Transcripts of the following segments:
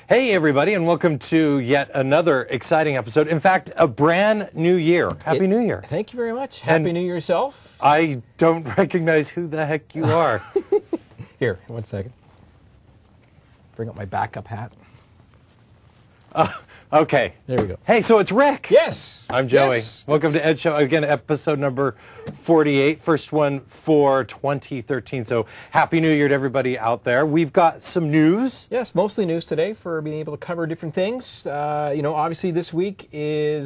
Hey, everybody, and welcome to yet another exciting episode. In fact, a brand new year. Happy New Year. Thank you very much. Happy New Year yourself. I don't recognize who the heck you are. Here, 1 second. Bring up my backup hat. Okay. There we go. Hey, so it's Rick. Yes. I'm Joey. Yes. Welcome to Ed Show. Again, episode number 48, first one for 2013. So happy New Year to everybody out there. We've got some news. Yes, mostly news today for being able to cover different things. Obviously this week is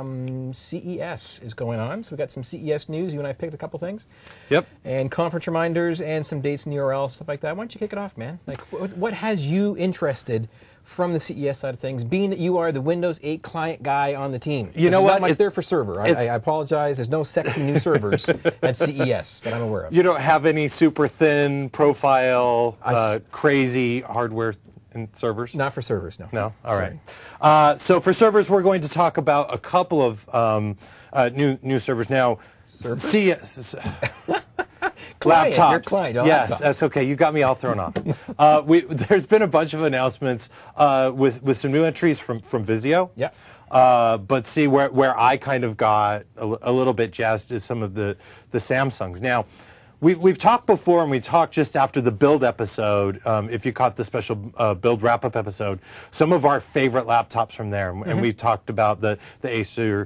CES is going on. So we've got some CES news. You and I picked a couple things. Yep. And conference reminders and some dates and URLs, stuff like that. Why don't you kick it off, man? Like, what has you interested from the CES side of things, being that you are the Windows 8 client guy on the team? You know what? There's not much there for server. I apologize. There's no sexy new servers at CES that I'm aware of. You don't have any super thin profile, crazy hardware and servers? Not for servers, no. No? All right. So for servers, we're going to talk about a couple of new servers. Now, CES... Client, laptops. your client, yes, laptops. That's okay. You got me all thrown off. There's been a bunch of announcements with some new entries from Vizio. Yeah. But see, where I kind of got a little bit jazzed is some of the Samsungs. Now, we've talked before, and we talked just after the build episode, if you caught the special build wrap-up episode, some of our favorite laptops from there. And we've talked about the Acer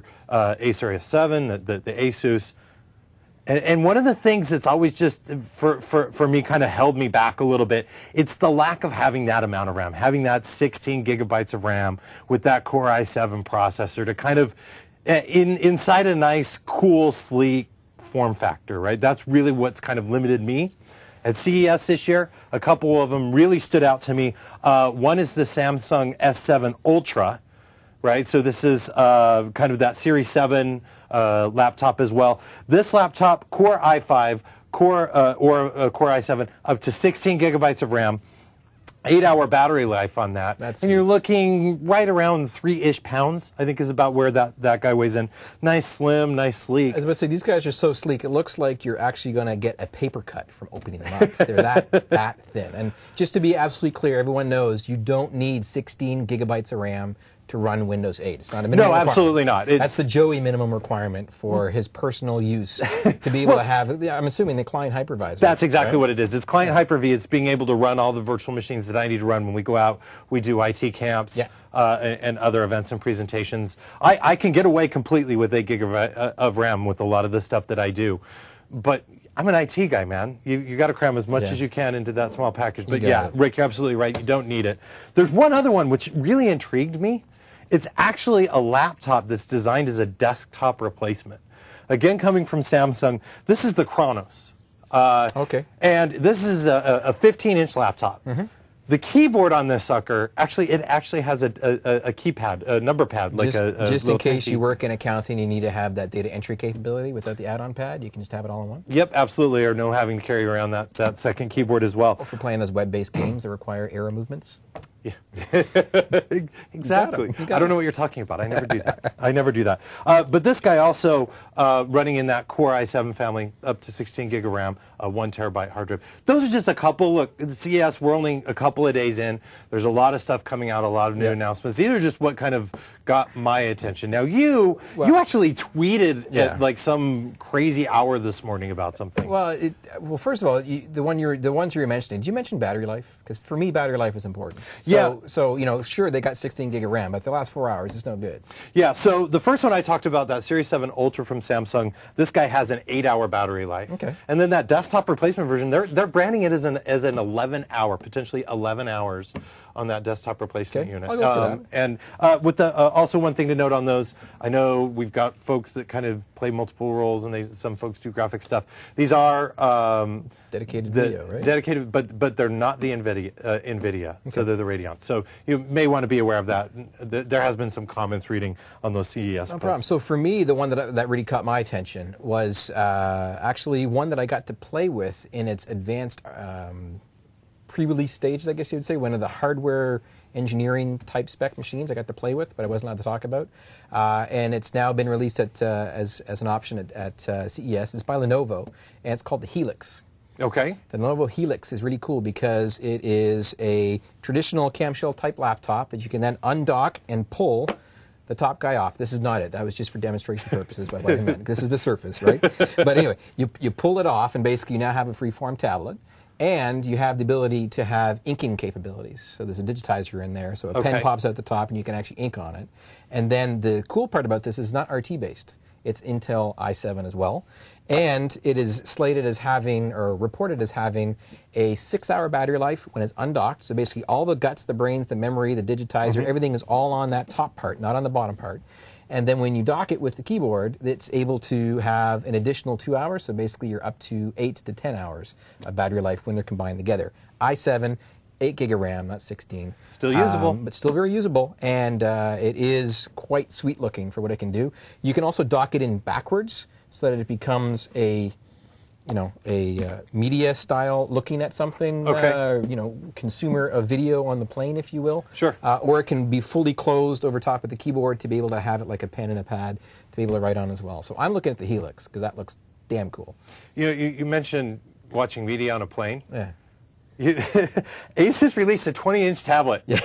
S7, the Asus. And one of the things that's always just, for me, kind of held me back a little bit, it's the lack of having that amount of RAM, having that 16 gigabytes of RAM with that Core i7 processor to kind of, inside a nice, cool, sleek form factor, right? That's really what's kind of limited me. At CES this year, a couple of them really stood out to me. One is the Samsung S7 Ultra, right? So this is kind of that Series 7 laptop as well. This laptop, Core i5, Core i7, up to 16 gigabytes of RAM, 8-hour battery life on that. And you're looking right around 3-ish pounds, I think is about where that guy weighs in. Nice, slim, nice, sleek. I was about to say, these guys are so sleek, it looks like you're actually going to get a paper cut from opening them up. They're that thin. And just to be absolutely clear, everyone knows you don't need 16 gigabytes of RAM to run Windows 8. It's not a minimum requirement. No, absolutely not. That's the Joey minimum requirement for his personal use to be able to have, I'm assuming, the client hypervisor. That's exactly what it is. It's client Hyper-V. It's being able to run all the virtual machines that I need to run when we go out. We do IT camps and other events and presentations. I can get away completely with 8 gigabyte of RAM with a lot of the stuff that I do. But I'm an IT guy, man. You got to cram as much as you can into that small package. But yeah, Rick, you're absolutely right. You don't need it. There's one other one which really intrigued me. It's actually a laptop that's designed as a desktop replacement. Again, coming from Samsung, this is the Chronos. Okay. And this is a 15-inch laptop. The keyboard on this sucker, it actually has a keypad, a number pad, like just in case you work in accounting, you need to have that data entry capability without the add-on pad. You can just have it all in one. Yep, absolutely, or no having to carry around that second keyboard as well. Or for playing those web-based games that require arrow movements. Yeah. Exactly. I don't know what you're talking about. I never do that. I never do that. But this guy also running in that Core i7 family, up to 16 gig of RAM, 1 terabyte hard drive. Those are just a couple. Look, at CES, we're only a couple of days in. There's a lot of stuff coming out, a lot of new announcements. These are just what kind of got my attention. Now, you actually tweeted at like some crazy hour this morning about something. Well, first of all, the ones you were mentioning, did you mention battery life? Because for me, battery life is important. So, sure, they got 16 gig of RAM, but the last 4 hours, it's no good. Yeah, so the first one I talked about, that Series 7 Ultra from Samsung, this guy has an 8-hour battery life. Okay. And then that desktop replacement version, they're branding it as an 11-hour, potentially 11 hours on that desktop replacement unit. I'll go for that. And with the also one thing to note on those, I know we've got folks that kind of play multiple roles, and some folks do graphic stuff. These are dedicated video, right? Dedicated, but they're not the NVIDIA, so they're the Radeon. So you may want to be aware of that. There has been some comments reading on those CES posts. No problem. So for me, the one that really caught my attention was actually one that I got to play with in its advanced pre-release stages, I guess you would say, one of the hardware engineering type spec machines I got to play with, but I wasn't allowed to talk about. And it's now been released as an option at CES. It's by Lenovo, and it's called the Helix. Okay. The Lenovo Helix is really cool because it is a traditional camshell type laptop that you can then undock and pull the top guy off. This is not it. That was just for demonstration purposes by what I meant. This is the Surface, right? But anyway, you pull it off, and basically you now have a freeform tablet, and you have the ability to have inking capabilities. So there's a digitizer in there, so a pen pops out the top, and you can actually ink on it. And then the cool part about this is not RT-based. It's Intel i7 as well. And it is slated as having, or reported as having, a 6-hour battery life when it's undocked. So basically all the guts, the brains, the memory, the digitizer, everything is all on that top part, not on the bottom part. And then when you dock it with the keyboard, it's able to have an additional 2 hours. So basically you're up to 8 to 10 hours of battery life when they're combined together. i7, 8 gig of RAM, not 16. Still usable. But still very usable, and it is quite sweet looking for what it can do. You can also dock it in backwards so that it becomes a, media style looking at something, consumer of video on the plane, if you will. Sure. Or it can be fully closed over top of the keyboard to be able to have it like a pen and a pad to be able to write on as well. So I'm looking at the Helix because that looks damn cool. You mentioned watching media on a plane. Yeah. Asus released a 20-inch tablet. Yeah.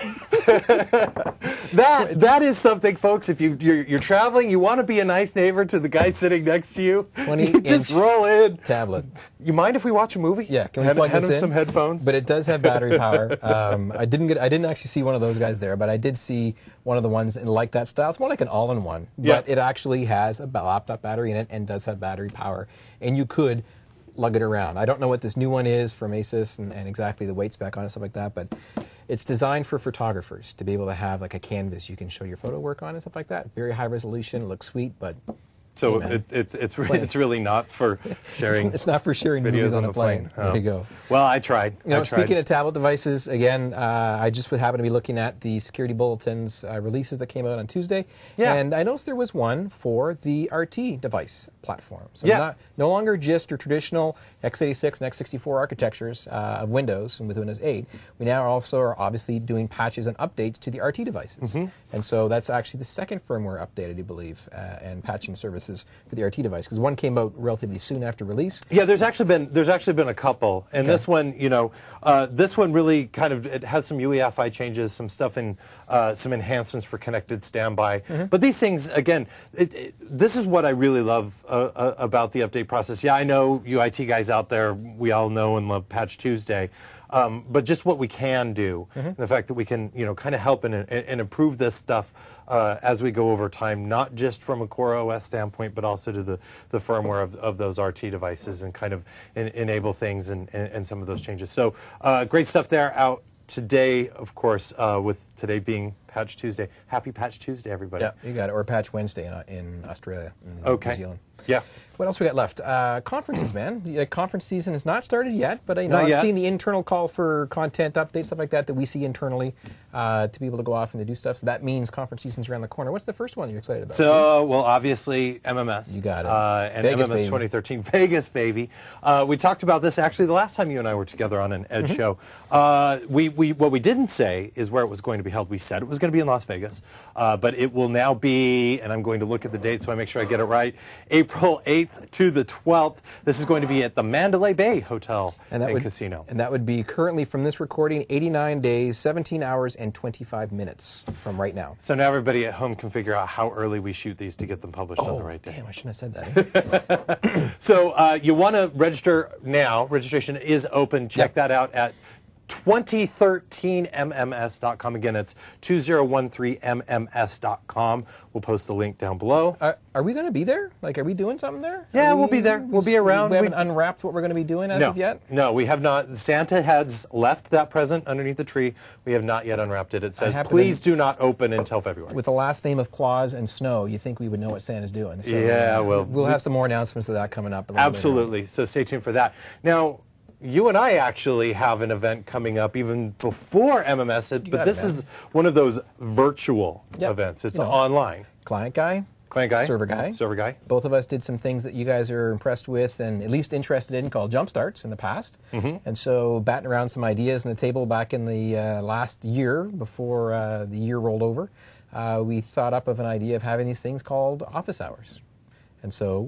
that is something, folks. If you're traveling, you want to be a nice neighbor to the guy sitting next to you. 20-inch just roll in. Tablet. You mind if we watch a movie? Yeah. Can we plug this in? Some headphones. But it does have battery power. I didn't actually see one of those guys there, but I did see one of the ones in like that style. It's more like an all-in-one, but it actually has a laptop battery in it and does have battery power, and you could lug it around. I don't know what this new one is from Asus and exactly the weight spec on it, stuff like that, but it's designed for photographers to be able to have like a canvas you can show your photo work on and stuff like that. Very high resolution, looks sweet, but so it's really not for sharing. It's not for sharing videos on a plane. Oh. There you go. Well, I tried. Speaking of tablet devices, again, I just happen to be looking at the Security Bulletin's releases that came out on Tuesday, and I noticed there was one for the RT device platform. So no longer just your traditional x86 and x64 architectures of Windows and with Windows 8. We now also are obviously doing patches and updates to the RT devices, and so that's actually the second firmware update, I do believe, and patching services for the RT device, because one came out relatively soon after release. Yeah, there's actually been a couple, and this one, this one really kind of it has some UEFI changes, some stuff in some enhancements for connected standby. But these things, again, this is what I really love about the update process. Yeah, I know you IT guys out there, we all know and love Patch Tuesday. But just what we can do, and the fact that we can, kind of help and improve this stuff as we go over time, not just from a Core OS standpoint, but also to the firmware of those RT devices, and kind of enable things and some of those changes. So great stuff there out today, of course, with today being Patch Tuesday. Happy Patch Tuesday, everybody. Yeah, you got it. Or Patch Wednesday in Australia, in New Zealand. Yeah. What else we got left? Conferences, man. The conference season has not started yet, but I've seen the internal call for content updates, stuff like that we see internally to be able to go off and to do stuff. So that means conference season's around the corner. What's the first one you're excited about? So, well, obviously, MMS. You got it. And Vegas, MMS baby. 2013, Vegas, baby. We talked about this actually the last time you and I were together on an Ed show. What we didn't say is where it was going to be held. We said it was going to be in Las Vegas, but it will now be, and I'm going to look at the date so I make sure I get it right, April 8th to the 12th. This is going to be at the Mandalay Bay Hotel and Casino. And that would be currently, from this recording, 89 days, 17 hours, and 25 minutes from right now. So now everybody at home can figure out how early we shoot these to get them published on the right day. Damn, I shouldn't have said that. So you want to register now. Registration is open. Check that out at 2013mms.com. Again, it's 2013mms.com. We'll post the link down below. Are we going to be there? Like, are we doing something there? Yeah, we'll be there. We'll be around. We haven't unwrapped what we're going to be doing as of yet? No, we have not. Santa has left that present underneath the tree. We have not yet unwrapped it. It says, please do not open until February. With the last name of Claus and Snow, you think we would know what Santa's doing. So, yeah, we'll have some more announcements of that coming up. Absolutely. So stay tuned for that. Now, you and I actually have an event coming up even before MMS, but this is one of those virtual events. It's online. Client guy. Server guy. Both of us did some things that you guys are impressed with and at least interested in, called jump starts in the past. And so batting around some ideas on the table back in the last year before the year rolled over, we thought up of an idea of having these things called office hours. And so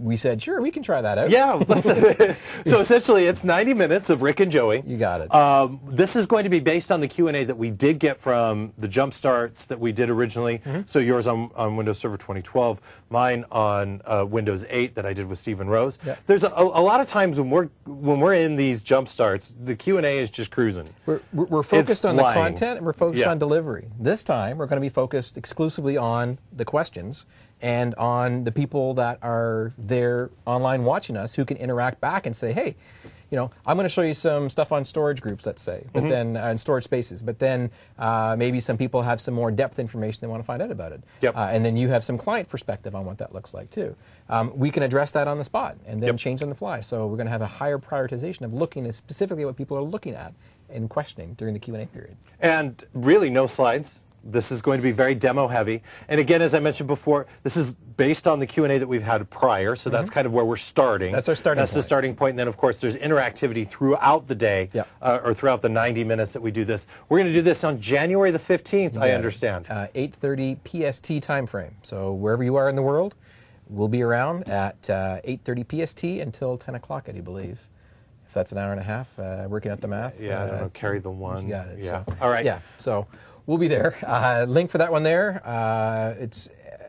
we said, sure, we can try that out. Yeah. So essentially, it's 90 minutes of Rick and Joey. You got it. This is going to be based on the Q&A that we did get from the jump starts that we did originally. So yours on Windows Server 2012, mine on Windows 8 that I did with Stephen Rose. Yeah. There's a lot of times when we're in these jump starts, the Q&A is just cruising. We're focused on flying. the content, and we're focused Yeah. on delivery. This time, we're going to be focused exclusively on the questions and on the people that are there online watching us who can interact back and say, hey, you know, I'm going to show you some stuff on storage groups, let's say, but then in storage spaces. But then maybe some people have some more depth information they want to find out about it. Yep. And then you have some client perspective on what that looks like too. We can address that on the spot and then change on the fly. So we're going to have a higher prioritization of looking at specifically what people are looking at and questioning during the Q&A period. And really, no slides. This is going to be very demo heavy. And again, as I mentioned before, this is based on the Q&A that we've had prior, so that's kind of where we're starting. That's our starting That's point. the starting point. And then, of course, there's interactivity throughout the day, Yep. or throughout the 90 minutes that we do this. We're going to do this on January the 15th, I understand. 8:30 PST time frame. So wherever you are in the world, we'll be around at 8:30 PST until 10 o'clock, I do believe. If that's an hour and a half, working out the math. Yeah, I don't know, carry the one. You got it. Yeah. So, All right. Yeah, so we'll be there. Link for that one there. It's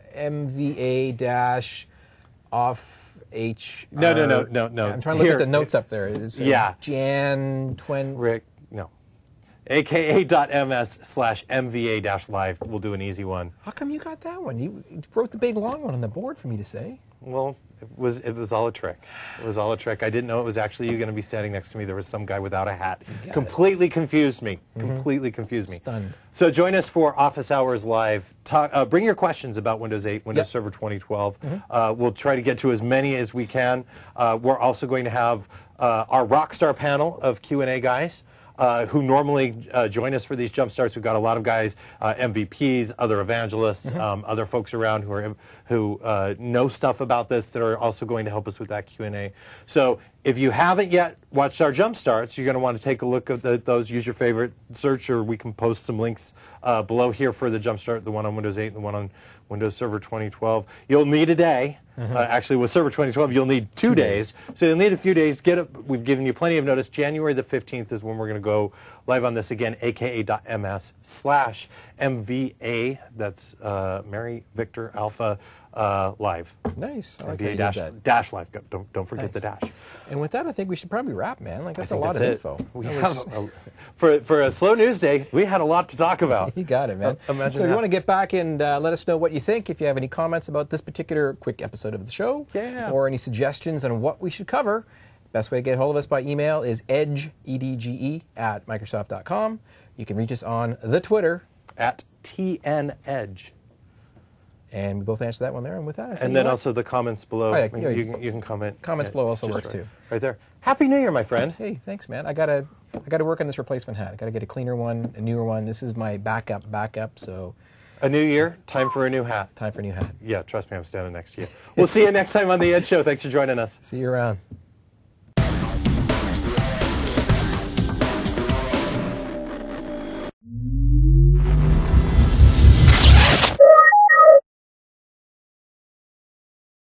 MVA-off H. No. I'm trying to look Here. at the notes up there. It's Yeah. Jan 20. Rick, no. aka.ms/MVA-live. We'll do an easy one. How come you got that one? You wrote the big long one on the board for me to say. Well, it was all a trick. It was all a trick. I didn't know it was actually you going to be standing next to me. There was some guy without a hat. Completely confused me. Completely confused me. Stunned. So join us for Office Hours Live. Bring your questions about Windows 8, Windows Yep. Server 2012. We'll try to get to as many as we can. We're also going to have our Rockstar panel of Q&A guys. Who normally join us for these jump starts. We've got a lot of guys, MVPs, other evangelists, other folks around who know stuff about this that are also going to help us with that Q&A. So if you haven't yet watched our jump starts, you're going to want to take a look at those. Use your favorite search, or we can post some links below here for the jump start, the one on Windows 8 and the one on Windows Server 2012. You'll need a day. Actually, with Server 2012, you'll need 2 days. So you'll need a few days. We've given you plenty of notice. January the 15th is when we're going to go live on this again, aka.ms/MVA. That's Mary Victor Alpha Live. Nice. I like how you MVA did that. dash live. Don't forget the Nice. dash. And with that, I think we should probably wrap, man. Like, that's a I think lot of that's info. We That have was- for a slow news day, we had a lot to talk about. You got it, man. Imagine So if you that. want to get back and let us know what you think, if you have any comments about this particular quick episode of the show, Yeah. or any suggestions on what we should cover, best way to get a hold of us by email is edge@microsoft.com. You can reach us on the Twitter, At TN Edge. and we both answer that one there. And with that, I say And you then know what? also the comments below. Oh, yeah, you can comment. Comments below also just works too. Right there. Happy New Year, my friend. Hey, thanks, man. I gotta work on this replacement hat. I gotta get a cleaner one, a newer one. This is my backup. So A new year, time for a new hat. time for a new hat. Yeah, trust me, I'm standing next to you. We'll see you next time on The Ed Show. Thanks for joining us. See you around.